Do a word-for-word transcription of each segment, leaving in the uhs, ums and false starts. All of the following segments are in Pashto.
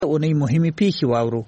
اونۍ مهمې پیښې واورو.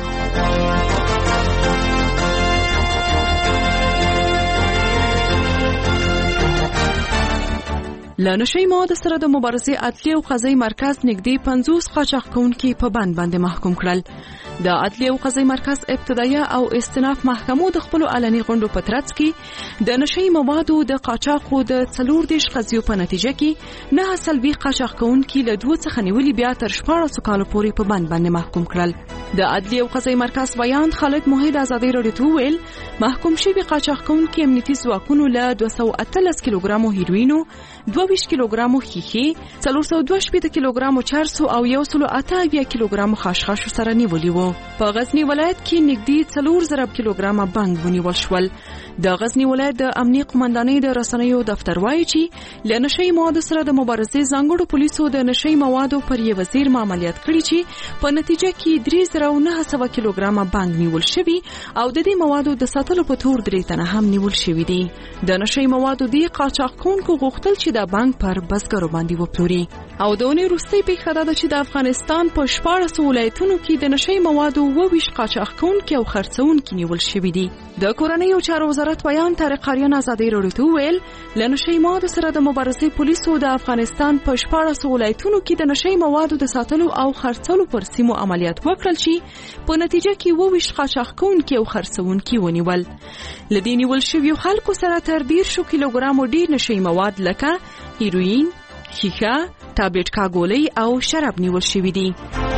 له نشهیي موادو سره د مبارزې عدلیې او قضایي مرکز نږدې پنځوس قاچاق کوونکي په بند باندې محکوم کړل. د عدلیې او قضایي مرکز ابتدایه او استناف محکمو د خپلو علني غونډو په ترڅ کې د نشهیي موادو د قاچاقو د څلور دېرش قضیو په نتیجه کې نه سلبي قاچاق کوونکي له دوه څخه نیولي بیا تر شپاړسو کالو پورې په بند باندې محکوم کړل. د عدلیې او قضایي مرکز بیان خالد موحد ازادي راډیو ته وویل محکوم شوي قاچاق کوونکي امنیتي ځواکونو له دوه سوه اتلس کیلوګرامو هیروینو، دوه ویشت کیلوګرامو ښیښې، څلور سوه دوه شپېته کیلوګرامو چرسو او یو سل اته اویا کیلوګرامو خاشخاشو سره نیولي وو. په غزنی ولایت کې نږدې څلور زره کیلوګرامه بنګ ونیول شول. د غزنی ولایت د امنیه قومندانۍ د رسنیو دفتر وایي چې له نشهیي موادو سره د مبارزې ځانګړو پولیسو د نشهیي موادو پر یو وزیر عملیات کړي چې په نتیجه کې درې زره او نهه سوه کیلوګرامه بنګ نیول شوي او د دې موادو د ساتلو په تور درې تنه هم نیول شوي دي. د نشهیي موادو د قاچاق کوونکو غوښتل چې دا بنګ پر بزګرو باندې وپلوري. او د اونۍ وروستۍ پیښه دا ده چې د افغانستان په شپاړسو ولایتونو کې د نشهیي موادو اووه ویشت قاچاق کوونکي او خرڅوونکي نیول شوي دي. د کورنیو چارو وزارت بیان طارق قاریان ازادي راډیو ته وویل له نشهیي موادو سره د مبارزې پولیسو د افغانستان په شپاړسو ولایتونو کې د نشهیي موادو د ساتلو او خرڅولو پر سیمو عملیات وکړل چې په نتیجه کې اووه ویشت قاچاق کوونکي او خرڅوونکي ونیول. له دې نیول شویو خلکو سره تر دېرشو کیلوګرامو ډېر نشهیي مواد لکه هیروین، ښیښه، ټابلیټ کاګولۍ او شراب نیول شوي دي.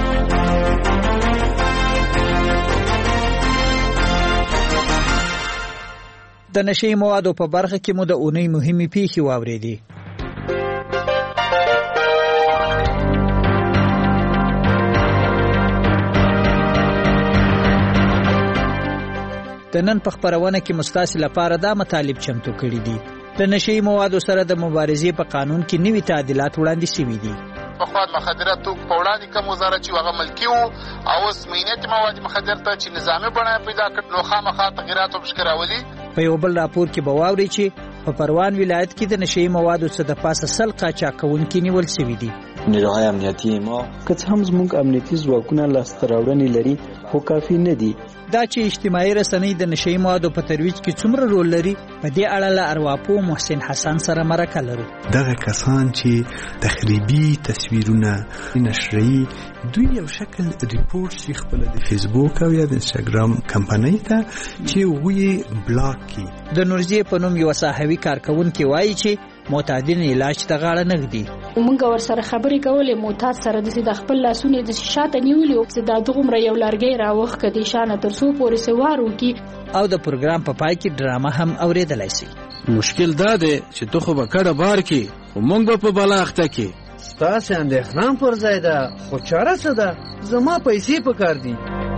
د نشهیي موادو په برخه کې مو د اونۍ مهمې پیښې واورېدې. د نن په خپرونه کې مستاسي لپاره دا مطالب چمتو کړي دي. د نشهیي موادو سره د مبارزې په قانون کې نوي تعدیلات وړاندې شوي دي. پخوا مخدره توکو په وړاندې کوم وزارت چې هغه ملکي وو او اوس مینیت مواد مخدر ته چې نظامي بڼه پیدا کړ نو خامخا تغیرات وبشکې راولي. په یو بل راپور کې به واورئ چې په پروان ولایت کې د نشهیي موادو څخه د پاسه سل قاچاق کوونکي نیول شوي دي. نیروهای امنیتي ما که څه هم زموږ امنیتي ځواکونه لاسته راوړنې لري خو کافي نه دي. دا چې اجتماعي رسنۍ د نشهیي موادو په ترویج کې څومره رول لري په دې اړه له ارواپوه محسن حسن سره مرکه لرو. دغه کسان چې تخریبي تصویرونه نشري دوی یو شکل ریپورت شي خپل د فیسبوک او یا د انستګرام کمپنۍ ته چې وی بلاک کی. د نورزیه په نوم یو صحوي کارکونکي وایي چې معتادین علاج ته غاړه نه ږدي. موږ ورسره خبرې کولې معتاد سره د خپل لاسونه د شاته نیولې او چې دا دغومره یو لارګی راوخ کدي شانه تر څو پورې سوار وکي او د پروګرام په پای کې ډرامه هم اوریدلای شي. مشکل دا دی چې تو خو به کډه بار کی او موږ به په بلاغته کې ستاسو اندېښنه پر ځای ده خو چاره څه ده زما پیسې پکار دي.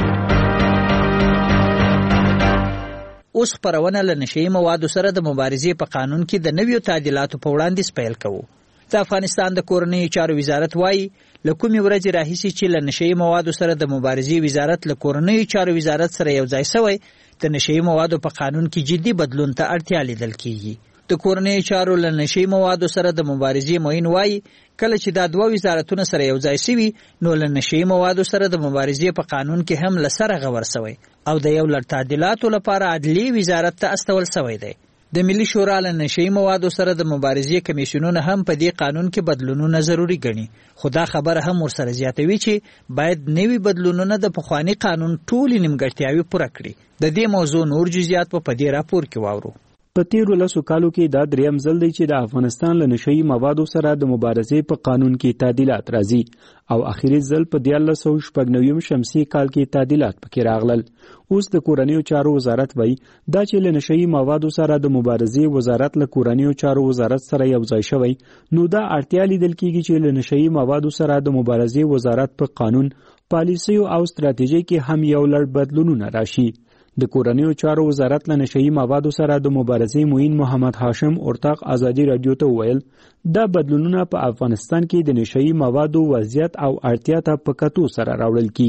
اوس خپرونه له نشهیي موادو سره د مبارزې په قانون کې د نویو تعدیلاتو په وړاندې پیل کوو. د افغانستان د کورنیو چارو وزارت وایي له کومې ورځې راهیسې چې له نشهیي موادو سره د مبارزې وزارت له کورنیو چارو وزارت سره یو ځای شوی د نشهیي موادو په قانون کې جدي بدلون ته اړتیا لیدل کیږي. د کورنیو چارو له نشهیي موادو سره د مبارزې معین وایي کله چې دا دوه وزارتونه سره یو ځای شوي نو له نشهیي موادو سره د مبارزې په قانون کې هم له سره غور شوی او د یو لړ تعدیلاتو لپاره عدلیې وزارت ته استول شوی دی. د ملي شورا له نشهیي موادو سره د مبارزې کمیسیونونه هم په دې قانون کې بدلونونه ضروري ګڼي. خو دا خبره هم ورسره زیاتوي چې باید نوي بدلونونه د پخواني قانون ټولې نیمګړتیاوې پوره کړي. د دې موضوع نور جزئیات په دې راپور کې واورو. په تیرو لسو کالو کې دا دریم ځل دی چې د افغانستان له نشهیي موادو سره د مبارزې په قانون کې تعدیلات راځي او اخیری ځل په دیارلس سوه شپږ نوي شمسي کال کې تعدیلات پکې راغلل. اوس د کورنیو چارو وزارت وایي دا چې له نشهیي موادو سره د مبارزې وزارت له کورنیو چارو وزارت سره یو ځای شوی نو دا اړتیا لیدل کیږي چې له نشهیي موادو سره د مبارزې وزارت په قانون، پالیسیو او ستراتیژي کې هم یو لړ بدلونونه راشي. د کورنیو چارو وزارت له نشهیي موادو سره د مبارزې معین محمد هاشم اورتاق ازادي راډیو ته وویل دا بدلونونه په افغانستان کې د نشهیي موادو وضعیت او اړتیا ته په کتو سره راوړل کیږي.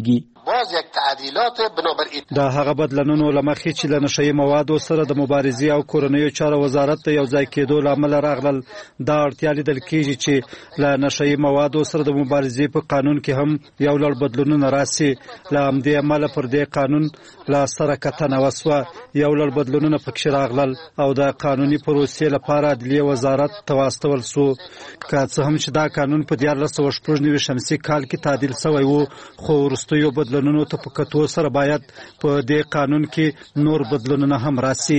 باز یک تعدیلات بنابر دا هغه بدلونونو لمخې چې له نشهیي موادو سره د مبارزې او کورنیو چارو وزارت ته یو ځای کېدو له امله راغلل. دا اړتیا لیدل کېږي چې له نشهیي موادو سره د مبارزې په قانون کې هم یو لړ بدلونونه راسي. له همدې امله پر دې قانون له سره کتنه وسوه، یو لړ بدلونونه پکې راغلل او د قانوني پروسې لپاره عدلیې وزارت ته واستول سو. که څه هم چې دا قانون په دیارلس سوه شپږ نوي شمسي کال کې تعدیل شوی و، خو وروستیو بدلونونو ته په کتو سره باید په دې قانون کې نور بدلونونه هم راسي.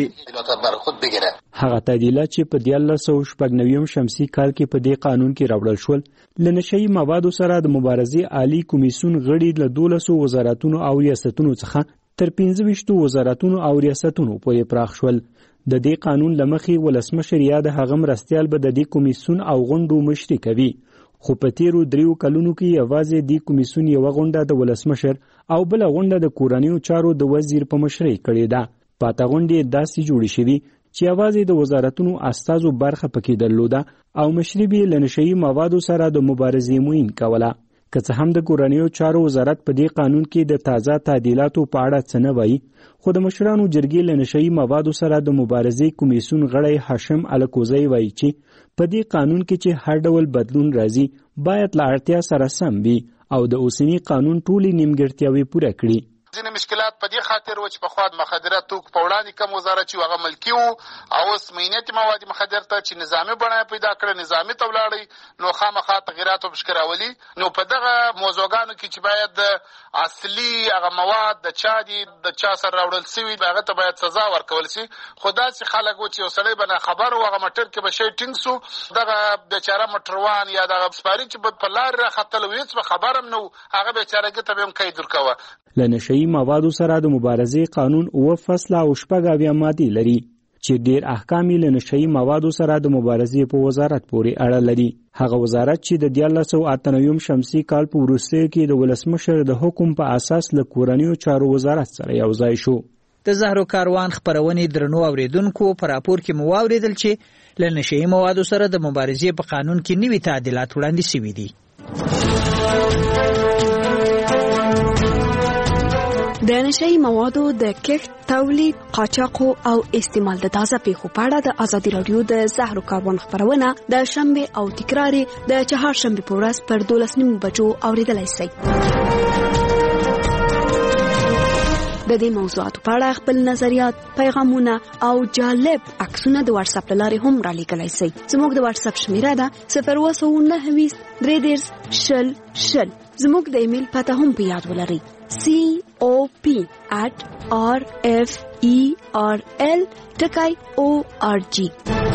هغه تعدیلات چې په دیارلس سوه شپږ نوي شمسي کال کې په دې قانون کې راوړل شول، له نشهیي موادو سره د مبارزې عالی کمیسیون غړي له دولسو وزارتونو او ریاستونو څخه تر پنځه ویشتو وزارتونو او ریاستونو پورې پراخ شول. د دې قانون له مخې ولسمشر یا د هغه مرستیال به د دې کمیسیون او غونډو مشري کوي، خو په تیرو دریو کلونو کې یوازې د کمیسیون یوه غونډه د ولسمشر او بله غونډه د کورنیو چارو د وزیر په مشرۍ کړې ده. پاته غونډې داسې جوړې شوي چې یوازې د وزارتونو استازو برخه پکې درلوده او مشري به له نشهیي موادو سره د مبارزې معین کوله. که څه هم د کورنیو چارو وزارت په دې قانون کې د تازه تعدیلاتو په اړه څه نه وایي، خو د مشرانو جرګې له نشهیي موادو سره د مبارزې کمیسیون غړی هاشم الکوزی وایي چې په دې قانون کې چې هر ډول بدلون راځي باید له اړتیا سره سم وي او د اوسني قانون ټولې نیمګړتیاوې پوره کړي. ځینې مشکلات په دې خاطر و چې پخوا د مخدره توکو په وړاندې کم وزارت چې هغه ملکي و او اوس مینیت مواد مخدر ته چې نظامي بڼه پیدا کړه، نظامي ته ولاړی، نو خامخا تغیرات وبشکې راولي. نو په دغه موضوعګانو کې چې باید د اصلي هغه مواد د چا دي د چا سره راوړل سوي هغه ته باید سزا ورکول شي. خو داسې خلک و چې یو سړی به ناخبر و، هغه موټر کې به شی ټینګ سو، دغه بیچاره موټروان یا دغه سپاري چې په لارې راختلی و هېڅ به خبر هم نه و، هغه بیچارهګي ته به هم قید ورکوه. له نشهیي موادو سره د مبارزې قانون اوه فصله او شپږ اویا مادې لري چې ډېر احکام یې له نشهیي موادو سره د مبارزې په وزارت پورې اړه لري. هغه وزارت چې د دیارلس سوه اته نوي شمسي کال په وروستیو کې د ولسمشر د حکم په اساس له کورنیو چارو وزارت سره یو ځای شو. د زهرو کاروان خپرونې درنو اوریدونکو په راپور کې مو واورېدل چې له نشهیي موادو سره د مبارزې په قانون کې نوي تعدیلات وړاندې شوي دي. د نشهیي موادو د کښت، تولید، قاچاق او استعمال د تازه پیښو په اړه د ازادي راډیو د زهرو کاروان خپرونه د شنبه او تکرار د چهارشنبه په ورځ پر دولس نیمو بجو اوریدلای شئ. د دې موضوعاتو په اړه خپل نظریات، پیغامونه او جالب عکسونه د واتس اپ لارې هم را لیږلی شئ. زموږ د واتس اپ شمیره ده صفر اووه سوه نهه ویشت درې دېرش شل شل. زموږ د ایمیل پته هم په یاد ولرئ: سی او پی at r f e r l ټکی او ار جی.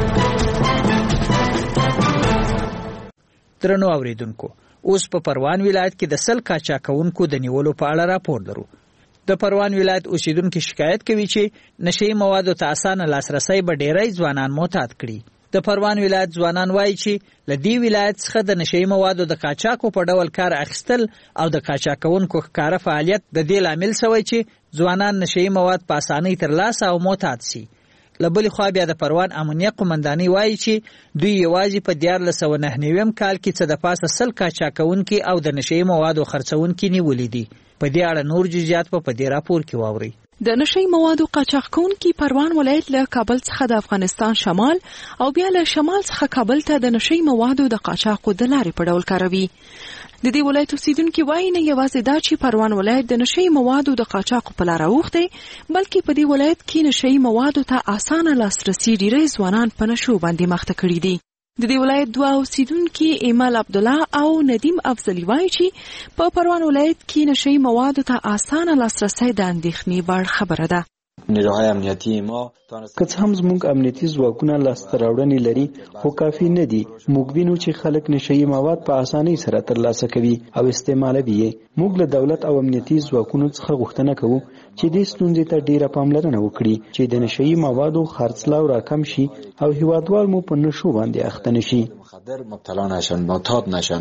درنو اوریدونکو، اوس په پروان ولایت کې د سل قاچاقونکو د نیولو په اړه راپور لرو. د پروان ولایت اوسیدونکو شکایت کوي چې نشهیي موادو ته اسانه لاسرسی به ډیری ځوانان معتاد کړي. د پروان ولایت ځوانان وایي چې له دې ولایت څخه د نشهیي موادو د قاچاقو په ډول کار اخیستل او د قاچاقونکو ښکاره فعالیت د دې لامل شوی چې ځوانان نشهیي مواد په اسانۍ ترلاسه او معتاد شي. له بلې خوا بیا د پروان امنیه قومندانۍ وایي چې دوی یوازې په دیارلس سوه نهه نویم کال کې څه د پاسه سل قاچاقونکي او د نشهیي موادو خرڅونکي نیولي دي. په دې اړه نور جزئیات په دې راپور کې واورئ. د نشهیي موادو قاچاق کوونکي پروان ولایت له کابل څخه د افغانستان شمال او بیا له شمال څخه کابل ته د نشهیي موادو د قاچاقو د لارې په ډول کاروي. د دې ولایت اوسیدونکي وایي نه یوازې دا چې پروان ولایت د نشهیي موادو د قاچاقو په لاره اوښتی، بلکې په دې ولایت کې نشهیي موادو ته اسانه لاسرسي ډېری ځوانان په نشو باندې مخته کړي دي. د دې ولایت دوه اوسیدونکي ایمل عبدالله او ندیم افضلي وایي چې په پروان ولایت کې نشهیي موادو ته اسانه لاسرسی د اندېښنې وړ خبره ده. نیروهای امنیتی ما که څه هم زموږ امنیتي ځواکونه لاسته راوړنې لري، خو کافي نه دي. موږ وینو چې خلک نشهیي مواد په اسانۍ سره ترلاسه کوي او استعمالوي یې. موږ له دولت او امنیتي ځواکونو څخه غوښتنه کوو چې دې ستونزې ته ډیره پاملرنه وکړي چې د نشهیي موادو خرڅلاو راکم شي او هیوادوال مو په نشو باندې اخته نشي. مخدر مبتلا نشن، معتاد نشن.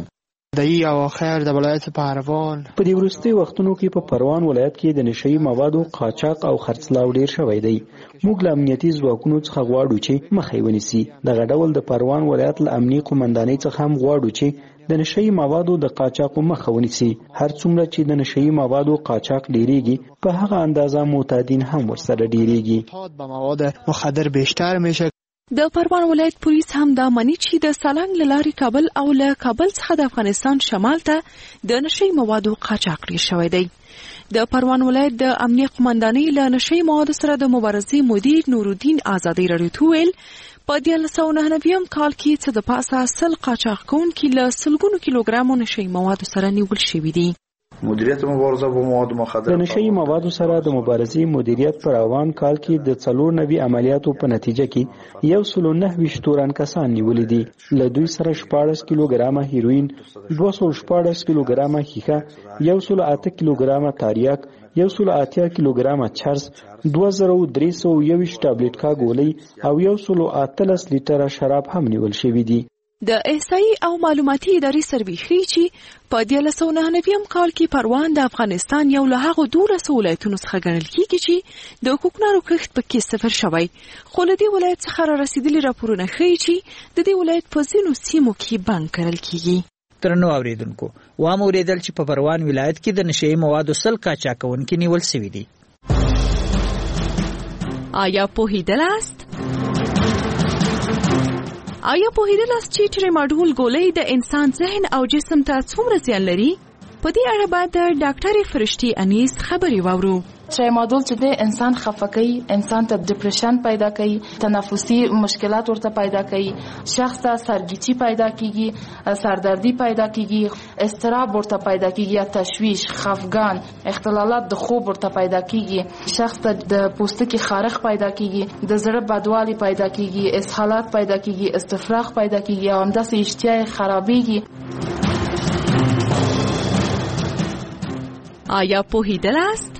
دایی اواخر د ولایت پهلوان. په دې وروستي وختونو کې په پروان ولایت کې د نشئی موادو قاچاق او خرڅلاو ډیر شوی دی. موږ له امنیتي ځواکونو څخه غواړو چې مخه ونیسي. دغه ډول د پروان ولایت له امنیتي قومندانۍ څخه هم غواړو چې د نشئی موادو د قاچاق مخه ونیسي. هر څومره چې د نشئی موادو قاچاق ډیریږي په هغه اندازه معتادین هم ورسره ډیریږي. به مواد مخدر بیشتر میشه. د پروان ولایت پولیس هم دا مني چې د سالنګ له لارې کابل او له کابل څخه د افغانستان شمال ته د نشئی موادو قاچاق ډیر شوی دی. د پروان ولایت د امنیه قومندانۍ له نشئی موادو سره د مبارزې مدیر نورالدین آزادۍ راډیو ته ویل په دیارلس سوه نهه نوي کال کې څه د پاسه سل قاچاق کوونکي له سلګونو کیلوګرامو نشئی موادو سره نیول شوي دي. مدیریت مبارزه با مواد مخدر. د نشئی موادو سره د مبارزې مدیریت پر روان کال کې د څلور نوي عملیاتو په نتیجه کې یو سل او نهه ویشت تورن کسان نیولي دي. له دوی سره شپاړس کیلوګرامه هیروین، دوه سوه شپاړس کیلوګرامه ښیښه، یو سل او اته کیلوګرامه تاریاک، یو سل او اتیا کیلوګرامه چرس، دوه زره درې سوه یوویشت ټابلیټکا ګولۍ او یو سل او اتلس لیټره شراب هم نیول شوي دي. د احصایي او معلوماتي ادارې سروې ښیي چې په دیارلس سوه نهه نوي کال کې پروان د افغانستان یو له هغو دولسو ولایتونو څخه ګڼل کېږي چې د کوکنارو کښت پکې صفر شوی. خو له دې ولایت څخه را رسېدلي راپورونه ښیي چې د دې ولایت په ځینو سیمو کې بنګ کرل کېږي. درنو اوریدونکو، وام اوریدل چې په پروان ولایت کې د نشئی موادو سل قاچاقونکي نیول شوي دي. آیا پوهېدلاست؟ آیا پوهېدلاست چې ټریماډول ګولۍ د انسان ذهن او جسم ته څومره زیان لري؟ په دې اړه باید د ډاکټرې فرشتي انیس خبرې واورو. ټریماډول چې د انسان خفه کوي، انسان ته ډیپریشن پیدا کوي، تنفسي مشکلات ورته پیدا کوي، شخص ته سرګیچي پیدا کیږي، سردردي پیدا کیږي، اضطراب ورته پیدا کیږي، یا تشویش، خفګان، اختلالات د خوب ورته پیدا کیږي، شخص ته د پوستکي خارښ پیدا کیږي، د زړه بدوالي پیدا کیږي، اسهالات پیدا کیږي، استفراغ پیدا کیږي او همداسې اشتها خرابېږي. آیا پوهېدلاست؟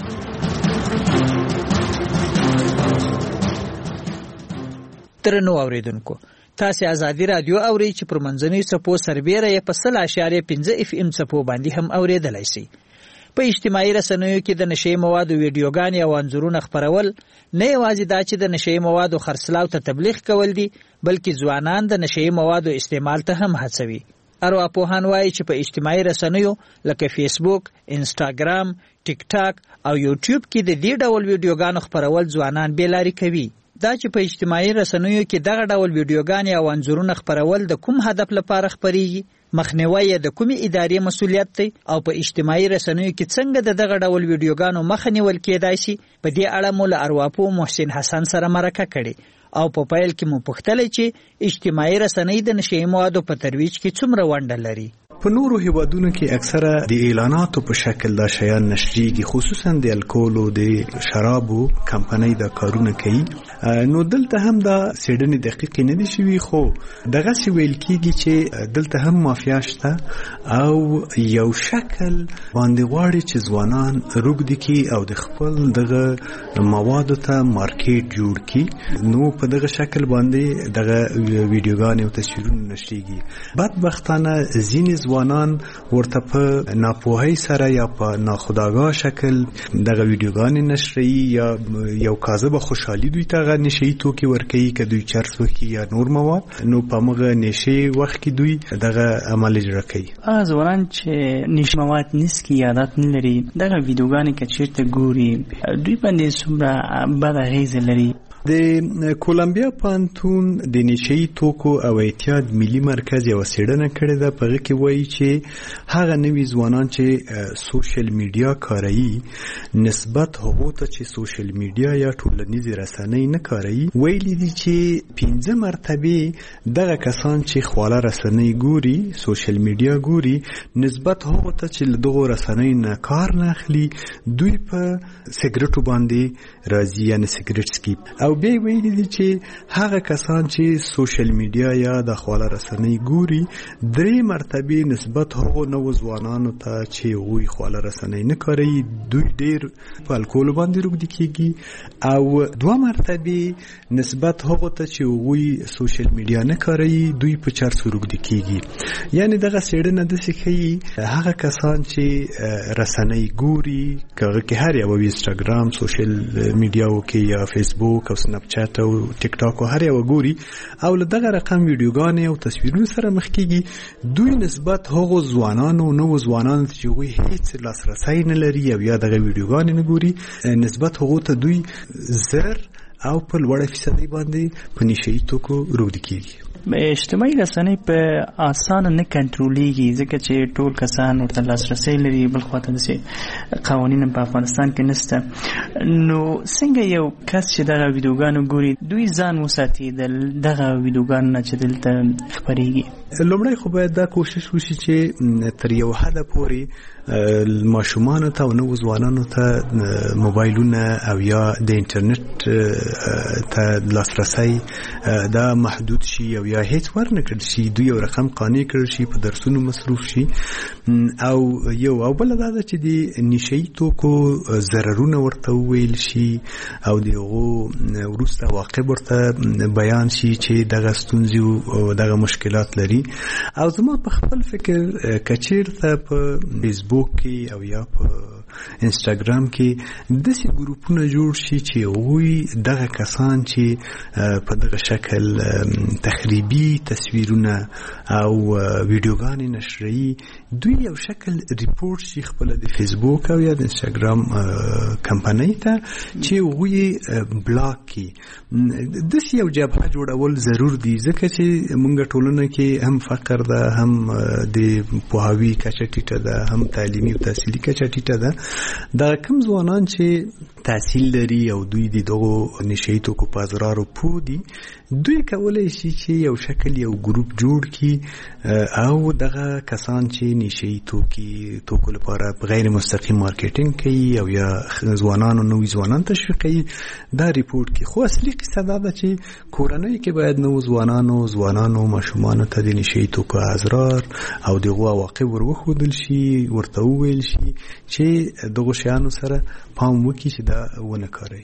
درنو اوریدونکو، تاسو ازادي رادیو اورئ چې پر منځنۍ څپو سربیره یې په سل اعشاریه پنځه اف ام څپو باندې هم اوریدلای شئ. په اجتماعي رسنیو کې د نشئی موادو ویډیوګانې او انځورونه خپرول نه یوازې دا چې د نشئی موادو خرڅلاو ته تبلیغ کول دي، بلکې ځوانان د نشئی موادو استعمال ته هم هڅوي. ارواپوهان وایي چې په اجتماعي رسنیو لکه فیسبوک، انسټاګرام، ټیک ټاک او یوټیوب کې د دې ډول ویډیوګانو خپرول ځوانان بېلارې کوي. دا چې په اجتماعي رسنیو کې دغه ډول ویډیوګانې او انځورونه خپرول د کوم هدف لپاره خپریږي، مخنیوی یې د کومې ادارې مسؤلیت دی، او په اجتماعي رسنیو کې څنګه د دغه ډول ویډیوګانو مخه نیول کېدای شي، په دې اړه مو له ارواپوه محسن حسن سره مرکه کړې او په پیل کې مو پوښتلې چې اجتماعي رسنۍ د نشئی موادو په ترویج کې څومره ونډه لري. په نورو هیوادونو کې اکثره د اعلاناتو په شکل دا شیان نشریږي، خصوصا د الکول او د شرابو کمپنۍ دا کارونه کوي. نو دلته هم دا څېړنې دقیقې نه دي شوي، خو دغسې ویل کېږي چې دلته هم مافیا شته او یو شکل باندې غواړي چې ځوانان روږدي کړي او د خپل دغه موادو ته مارکیټ جوړ کړي. نو په دغه شکل باندې دغه ویډیوګانې او تصویرونه نشریږي. بدبختانه ځینې ځوانان ورته په ناپوهۍ سره یا په ناخودآګاه شکل دغه ویډیوګانې نشروي، یا یو کاذبه خوشحالي دوی ته هغه نشهیي توکي ورکوي که دوی چرس وکړي یا نور مواد. نو په همغه نشې وخت کې دوی دغه عمل اجرا کوي. هغه ځوانان چې نشه مواد نیسکي، عادت نه لري، دغه ویډیوګانې که چېرته ګوري دوی باندې څومره بده اغېزه لري. د کولمبیا پوهنتون د نشهیي توکو او اعتیاد ملي مرکز یوه څېړنه کړې ده. په هغه کې وایي چې هغه نوي ځوانان چې سوشل میډیا کاروي نسبت هغو ته چې سوشل میډیا یا ټولنیزې رسنۍ نه کاروي، ویلي دي چې پنځه مرتبې دغه کسان چې خواله رسنۍ ګوري، سوشل میډیا ګوري، نسبت هغو ته چې له دغو رسنۍ نه کار نه اخلي دوی په سګرټو باندې راځي، یعنې سګرټ سکیپ. او او بیا ویلي دي چې هغه کسان چې سوشل میډیا یا د خواله رسنۍ ګوري درې مرتبه نسبت هغو نوو ځوانانو ته چې هغوی خواله رسنۍ نه کاروي دوی ډېر په الکول باندې روږدي کېږي او دوه مرتبه نسبت هغو ته چې هغوی سوشل میډیا نه کاروي دوی په چرسو روږدي کېږي. یعنې دغه څېړنه داسې ښیي هغه کسان چې رسنۍ ګوري که هغه کې هر یو انسټاګرام سوشل میډیاو کې یا فیسبوک او سنپ چات او ټیک ټاک او هر یو ګوري او له دغه رقم ویډیوګانې او تصویرونو سره مخ کېږي دوی نسبت هغو ځوانانو نوو ځوانانو چې هغوی هېڅ لاسرسی نه لري او یا دغه ویډیوګانې نه ګوري نسبت هغو ته دوی زر او په لوړه فیصدۍ باندې په نشه یي توکو روږدي کېږي. اجتماعي رسنۍ په اسانه نه کنټرولېږي ځکه چې ټول کسان ورته لاسرسی لري، بل خواته داسې قوانین په افغانستان کې نشته. نو څنګه یو کس چې دغه ویډیوګانو ګوري دوی ځان وساتي د دغه ویډیوګانو نه چې دلته خپرېږي؟ لومړی خو باید دا کوشش وشي چې تر یو حده پورې ماشومانو ته او نوو ځوانانو ته موبایلونه او یا د انټرنیټ ته لاسرسی دا محدود شي او یا هیڅ ورنه کړل شي، دوی یو رقم قانع کړل شي، په درسونو مصروف شي. او یو او بله دا ده چې د نشه یي توکو ضررونه ورته وویل شي او د هغو وروسته عواقب ورته بیان شي چې دغه ستونزې او دغه مشکلات لري. او زما په خپل فکر که چېرته په فیسبوک کې او یا په انسټاګرام کې داسې ګروپونه جوړ شي چې هغوی دغه کسان چې په دغه شکل تخریبي تصویرونه او ویډیوګانې نشروي دوی یو شکل ریپورټ شي خپله د فیسبوک او یا د انسټاګرام کمپنۍ ته چې هغوی بلاک کړي. داسې یو جبهه جوړول ضرور دي ځکه چې موږ ټولنه کې هم فقر ده، هم د پوهاوي کچه ټیټه ده، هم تعلیمي او تحصیلي کچه ټیټه ده. دا کوم ځوانان چې تحصیل لري او دوی د دغو نشه یي توکو په اضرارو پوه دي دوی کولی شي چې یو شکل یو ګروپ جوړ کړي او دغه کسان چې نشه یي توکي توکو لپاره غیر مستقیم مارکیټینګ کوي او یا ځوانانو نوي ځوانان تشویقوي دا ریپورټ کړي. خو اصلي قصه دا ده چې کورنۍ کې باید نوو ځوانانو ځوانانو ماشومانو ته د نشه یي توکو اضرار او دغو عواقب ور وښودل شي، ورته وویل شي چې دغو شیانو سره پام وکړي چې دا ونه کاروي.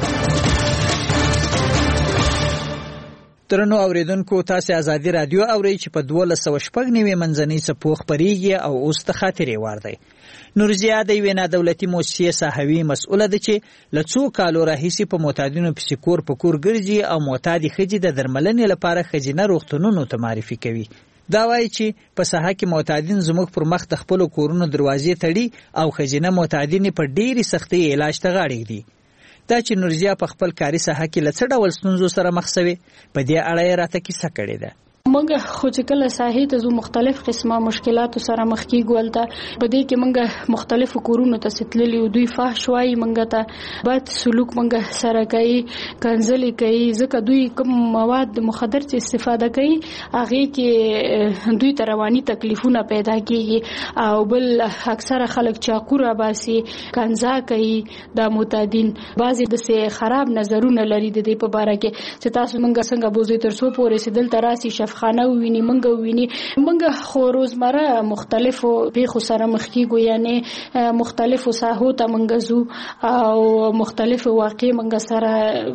درنو اوریدونکو تاسو ازادي رادیو اورئ چې په دولس سوه شپږ نوي منځنۍ څپو خپرېږي او اوس د خاطرې وار دی. نورزیا د یوې نادولتي موسسې ساحوي مسؤله ده چې له څو کالو راهیسې په معتادینو پسې کور په کور ګرځي او معتادې ښځې د درملنې لپاره ښځینه روغتونونو ته معرفي کوي. دا وایي چې په ساحه کې معتادین زموږ پر مخ د خپلو کورونو دروازې تړي او ښځینه معتادینې په ډېرې سختۍ علاج ته غاړه ږدي. دا چې نورزیا په خپل کاري ساحه کې له څه ډول ستونزو سره مخ سوې په دې اړه یې راته کیسه کړې ده. موږ خو چې کله ساحې ته ځو مختلف قسمه مشکلاتو سره مخ کېږو. هلته په دې کې موږ مختلفو کورونو ته چې تللي یو دوی فحش وایي موږ ته بد سلوک موږ سره کوي، کنځلې کوي ځکه دوی کوم مواد مخدر چې استفاده کوي هغې کې دوی ته رواني تکلیفونه پیدا کېږي او بل اکثره خلک چاقو راباسي، کنځا کوي. دا معتادین بعضې داسې خراب نظرونه لري د دې په باره کې چې تاسو موږ څنګه بوځئ تر څو پورې چې دلته راسي خانه وویني منګه وویني. منګه خو روزمره مختلفو پیښو سره مخ کېږو، یعنی مختلفو ساحو ته منګه ځو او مختلفو واقعې منګه سره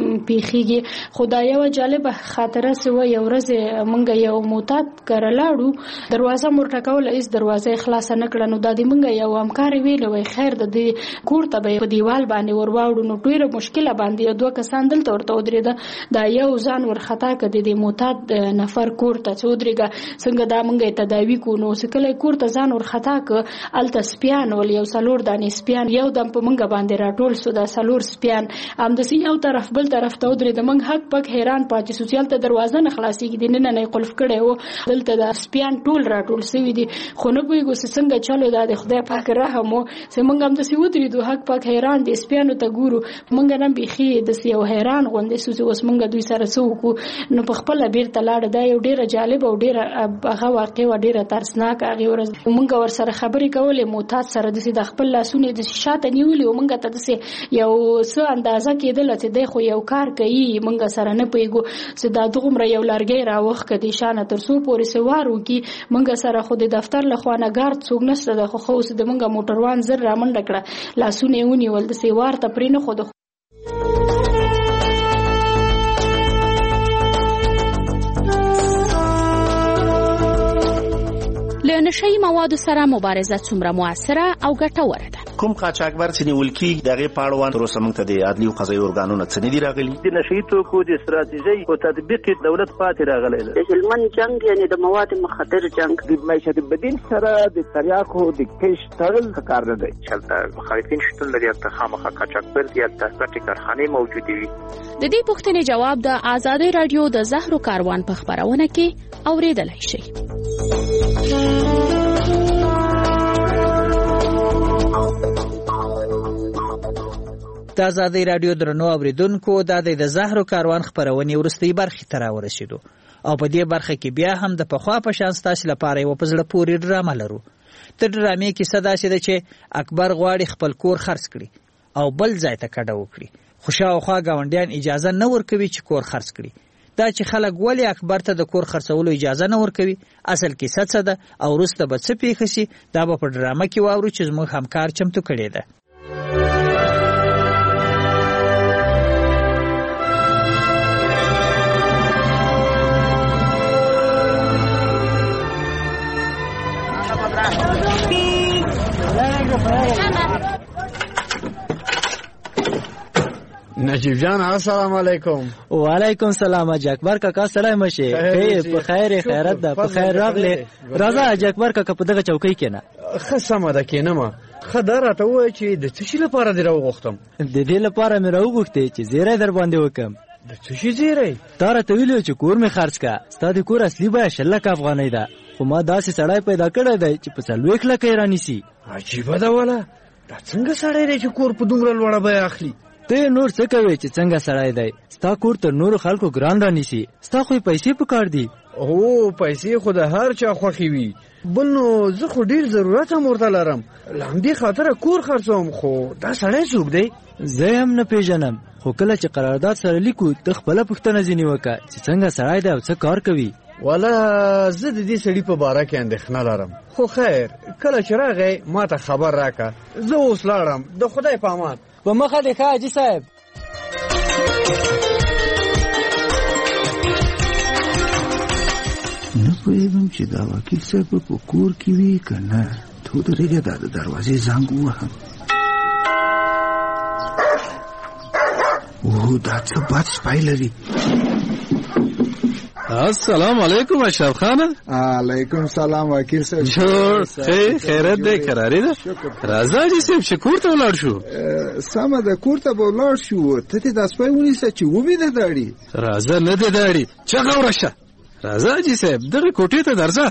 پیښیږي. خو دا یوه جالبه خاطره سوه یو ورځ منګه یو معتاد کره لاړو، دروازه مو ټکوله هېڅ دروازه یې خلاصه نه کړه. نو دا د منګه یو همکارې ویله وایي خیر د دې کور ته به یې په دیوال باندې ور واوړو. نو ډېره مشکله باندې یو دوه کسان دلته ورته ودرېده، دا یو ځان ورخطا کړه د دې معتاد نفر کور ته چې ودرېږه څنګه دا موږ یې تداوي کړو. نو چې کله یې کور ته ځان ورخطا کړه هلته سپیان ول، یو څلور دانې سپیان یو دم په موږ باندې راټول سو. دا څلور سپیان همداسې یو طرف بل طرف ته ودرېده. موږ حق پک حیران پاتې سو چې هلته دروازه نه خلاصېږي، دننه نه یې قلف کړی و، دلته دا سپیان ټول راټول سوي دي. خو نه پوهېږو چې څنګه چلو دا د خدای پاک رحم و چې موږ همداسې ودرېدو حق پک حیران دي سپیانو ته ګورو. موږ نه بیخي داسې یو حیران غوندې سو چې اوس موږ دوی سره څه وکړو. نو په خپله بېرته لاړه. دا یو ډېره ډیره جالب او ډیره هغه واقع و ډیره ترسناک. هغه ورځ مونږ ور سره خبرې کولې معتاد سره د خپل لاسونه د شاته نیولې او مونږ ته د یو څه اندازه کېدل چې د خو یو کار کوي مونږ سره نه پیګو چې دا دغمره یو لارګي راوخ کدي شانه تر څو پورې سوارو کی مونږ سره خو د دفتر له خوانه ګارد څوک نشته د خو خو د مونږ موټروان زر رامنډ کړه لاسونه ونیول د سیوار ته پرې نه خو د له نشئی موادو سره مبارزه څومره موثره او ګټوره ده. کوم قاچاقبر چې نیول کیږي دغه پاړوان تر اوسه موږ ته د عدلي او قضایي ارګانونو څه نه دي راغلي. د نشئی توکو د استراتیژي او تطبیق دولت پاتې راغلی دی. د هلمند جنگ یعنی د مواد مخدر جنگ د معیشت بدیل سره د تریاکو د کش تړل کار نه دی. چلته مخالفین شتون لري چې خامخا قاچاقبر دي د پټ کارخانه موجود وي. د دې پوښتنې جواب د آزادۍ رادیو د زهرو کاروان په خبرونه کې اوریدلای شئ. د آزادۍ رادیو درنو اوریدونکو د د زهرو کاروان خبرونې ورستۍ برخې ته راورسېدو او په دې برخه کې بیا هم د پخوا په شان ستاسو لپاره یو په زړه پورې ډرامه لرو. د ډرامې کیسه داسې ده چې اکبر غواړي خپل کور خرڅ کړي او بل ځای ته کډه وکړي خو شاوخوا ګاونډیان اجازه نه ورکوي چې کور خرڅ کړي. دا چې خلک ولې اکبر ته د کور خرڅولو اجازه نه ورکوي اصل کیسه څه ده او وروسته به څه پیښه شي دا به په ډرامه کې واورو چې زموږ همکار چمتو کړې ده. نجیب جان السلام علیکم. وعلیکم سلام. حاج اکبر کاکا سلام شه. په خیر خیرت ده په خیر راغله. راځه حاج اکبر کاکا په دغه چوکۍ کېنه. خصمه ده کېنه ما خدای ته وای چې د څه شي لپاره دی راوغختم. د دې لپاره مې راوغختې چې زیره در باندې وکم. د څه شي زیره؟ تاره ته ویلو چې کور مې خرڅ کا. ستاسو کور اصلي به شلک افغانۍ ده خو ما داسې سړی پیدا کړی دی چې په څلوېښت لکه یې رانیسي. عجیبه ده ولا دا څنګه سړی دی چې کور په دومره لوړه بیه اخلي؟ ته نور څه کوي چې څنګه سړی دی؟ ستا کور تر نورو خلکو ګران رانیسي. ستا خو پیسې پکار دي. او پیسې خو د هر چا خوښې وي بل نو زه خو ډېر ضرورت هم ورته لرم له همدې خاطره کور خرڅوم خو دا سړی څوک دی؟ زه هم نه پیژنم خو کله چې قرارداد سره لیکو ته خپله پوښتنه ځینې وکړه چې څنګه سړی دی او څه کار کوي. والا زه د دې سړي په باره کې اندېښنه لرم خو خیر کله چې راغی ما ته خبر راکړه. زه اوس لاړم د خدای په امان. په مخه دې ښه حاجي صاحب. نه پوهېږم چې دا وکیل صاحب په کور کې وي که نه. ته ودرېږه دا د دروازې زنګ ووهم. او دا څه بد سپی لري. السلام علیکم اشرف خانه. علیکم سلام وکیل صاحب. جوړ خیر خیرت دی قراری ده. راځه چې صاحب چې کور ته ولاړ شو. سمه ده کور ته به ولاړ شو. ته دې دا سپی ونیسه چې ومې ده داړي. راځه نه دې داړي چغه ورشه. راځه چې صاحب دغه کوټې ته درځه.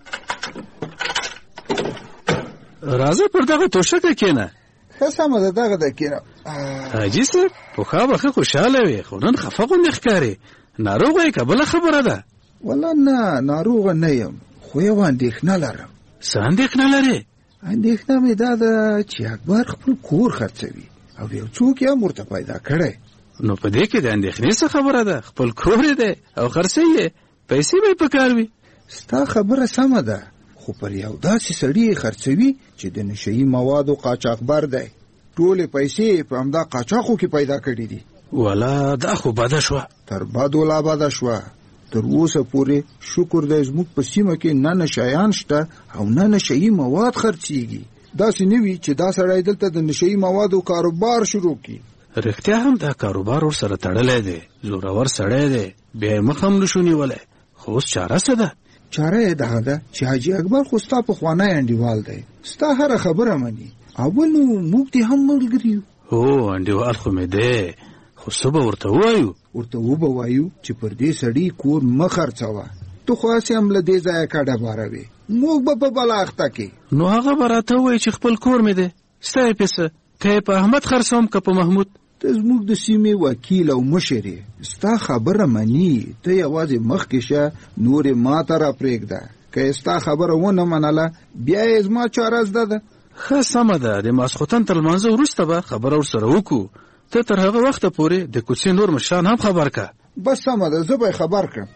راځه پر دغه توشکه کېنه. ښه سمه ده دغه ده کېنه. حاجي صاحب پخوا به ښه خوشحاله وې خو نن خفه غوندې ښکارې. ناروغه یې که بله خبره ده؟ والله نه ناروغه نه یم خو یو اندېښنه لرم. څه اندېښنه لرې؟ اندېښنه مې دا ده چې اکبر خپل کور خرڅوي او یو څوک یې هم ورته پیدا کړی. نو په دې کې د اندېښنې څه خبره ده؟ خپل کور یې دی او خرڅوي یې پیسې به یې پکار وي. ستا خبره سمه ده خو پر یو داسې سړي یې خرڅوي چې د نشهیي موادو قاچاقبر دی. ټولې پیسې په همدا قاچاقو کې پیدا کړي دي. والا دا خو بده شوه. تر بدو لا بده شوه. تر اوسه پورې شکر دی زموږ په سیمه کې نه نشیان شته او نه نشهیي مواد خرڅېږي. داسې نه وي چې دا سړی دلته د نشهیي موادو کاروبار شروع کړي. رښتیا هم دا کاروبار ورسره تړلی دی. زورور سړی دی بیا یې مخ هم نشو نیولی. خو اوس چاره څه ده؟ چاره یې دغه ده چې حاجي اکبر خو ستا پخوانی انډیوال دی. ستا هره خبره مني. اول نو موږ دې هم ملګري یو. هو انډیوال خو مې دی خو څه به ورته ووایو؟ ورته وبه وایو چې پر دې سړي کور مه خرڅوه. ته خو هسې هم له دې ځایه کډه باروې. موږ به په بله اخته کې. نو هغه به راته ووایي چې خپل کور مې دی. ستا یې پیسه که یې په احمد خرڅوم که په محمود ته زموږ د سیمې وکیل او مشر یې، ستا خبره مني، ته یوازې مخکې شه، نورې ما ته راپرېږده. که ستا خبره ونه منله بیا یې زما چاره زده ده. ښه سمه ده، د ماسخوتن تر لمانځه وروسته به خبره ورسره وکړو. ته تر هغه وخته پورې د کوڅې نور مشران هم خبر که. بس سمه ده، زه به یې خبر کړم.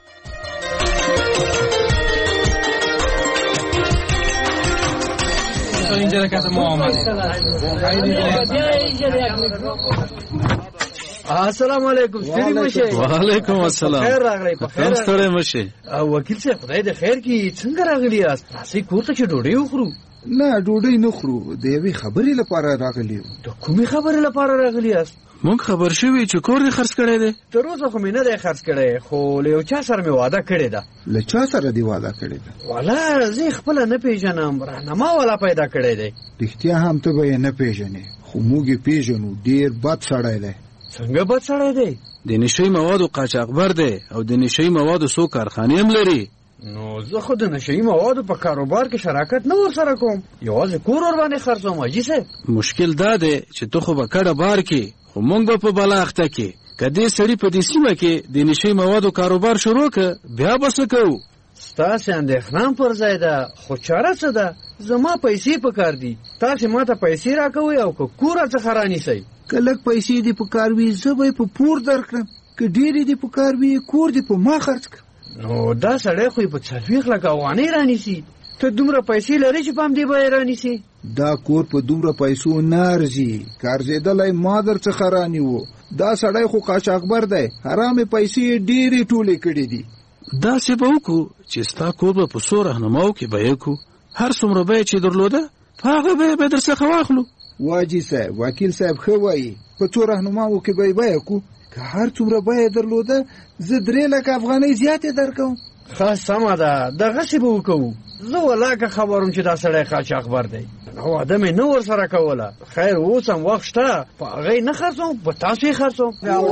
السلام علیکم. ستړي مشه. وعلیکم السلام. خیر راغلی. په خیر ستړي مشه. وکیل صاحب خدای دې خیر کړي. څنګه راغلی یاست؟ تاسو کور ته چې ډوډۍ وخورو؟ نه ډوډۍ نه خورو، د یوې خبرې لپاره راغلی یو. د کومې خبرې لپاره راغلی یاست؟ مونږ خبر شوي چې کور دې خرڅ کړی دی. تر اوسه خو مې نه دی خرڅ کړی، خو له یو چا سره مې واده کړې ده. له چا سره دې واده کړې ده؟ والا زه خپله نه پېژنم، راهنما والا پیدا کړی دی. رښتیا هم ته به یې نه پېژنې، خو موږ یې پېژنو، ډېر بد سړی دی. څنګه بد سړی دی؟ د نشهیي موادو قاچاقبر دی او د نشهیي موادو څو کارخانې هم لري. نو زه خو د نشهیي موادو په کاروبار کې شراکت نه ورسره کوم، یوازې کور ور باندې خرڅوم. حاجي صاحب مشکل دا دی چې ته خو به کډه بار کې، خو مونږ به په بلا اخته کې. که دې سړي په دې سیمه کې د نشهیي موادو کاروبار شروع که بیا به څه کوو؟ ستاسې اندېښنه پر ځای ده، خو چاره څه ده؟ زما پیسې پکار دي، تاسې ما ته پیسې راکوئ او که کور راڅخه رانیسئ. که لږ پیسې دې پکار وي زه به یې په پور درکړم، که ډېرې دې پکار وي کور دې په ما خرڅ کړم. نو دا سړی خو یې په څلوېښت لکه افغانۍ رانیسي. ته دومره پیسې لرې چې پام دې به یې رانیسي؟ دا کور په دومره پیسو نه ارزي، که ارزېدلی ما در څخه رانیو. دا سړی خو قاچاقبر دی، حرامې پیسې یې ډېرې ټولې کړې دي. داسې به وکړو چې ستا کور به په څو رهنماو کې بیه کړو، هر څومره بیه چې درلوده په هغه بیه به در څخه واخلو. واجي صاحب، وکیل صاحب ښه وایي، په څو رهنماو کې به یې بیه کړو، که هر څومره بیه درلوده زه درې لکه افغانۍ زیاتې درکوم. ښه سمه ده، دغسې به وکړو. زه ولاکه خبروم چې دا سړی قاچاقبر دی، واده مې نه ورسره کوله. خیر اوس هم وخت شته، په هغه یې نه خرڅوم، په تاسو یې خرڅوم.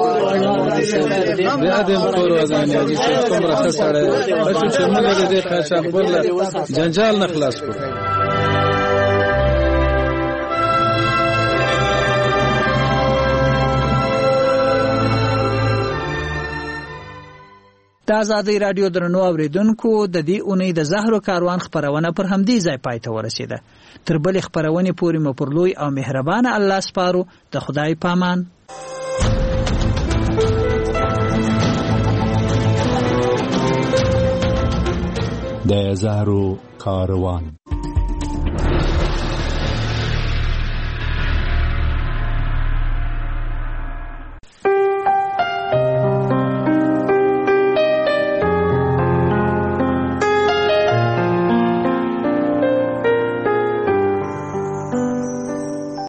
بیا دې مکور وزن حاجي صاحب څومره ښه سړی دی، بچو چې موږ د دې قاچاقبر له جنجال نه خلاص کړو. د آزادۍ راډیو درنو اوریدونکو، د دې اونۍ د زهرو کاروان خپرونه پر همدې ځای پای ته ورسېده. تر بلې خپرونې پورې مو پر لوی او مهربانه الله سپارو. د خدای پامان. د زهرو کاروان.